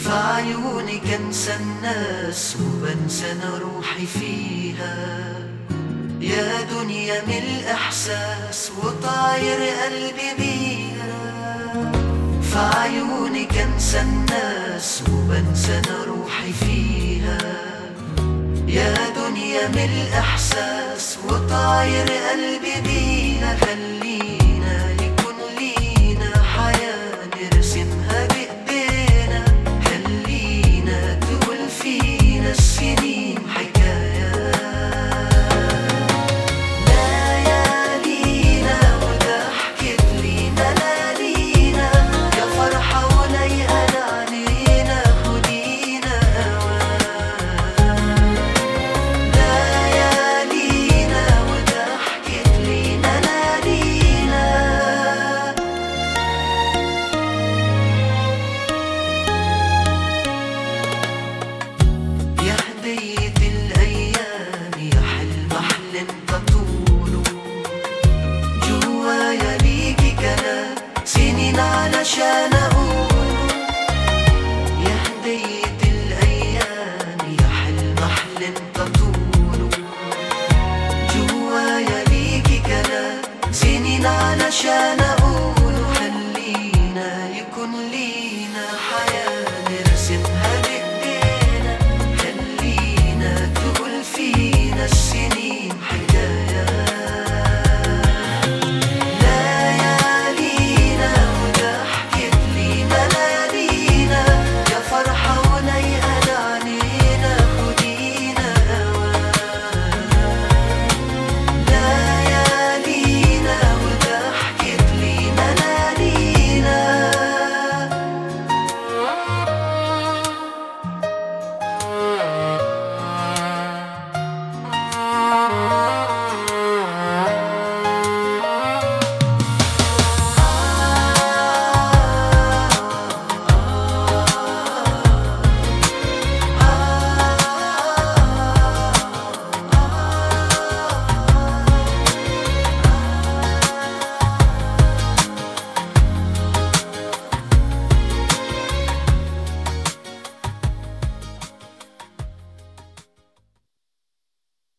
عيونك انسى الناس وبنسى انا روحي فيها. يا دنيا من الاحساس وطاير قلبي بيها. في عيونك انسى الناس وبنسى انا روحي فيها. يا دنيا من الاحساس وطاير قلبي بيها. خليني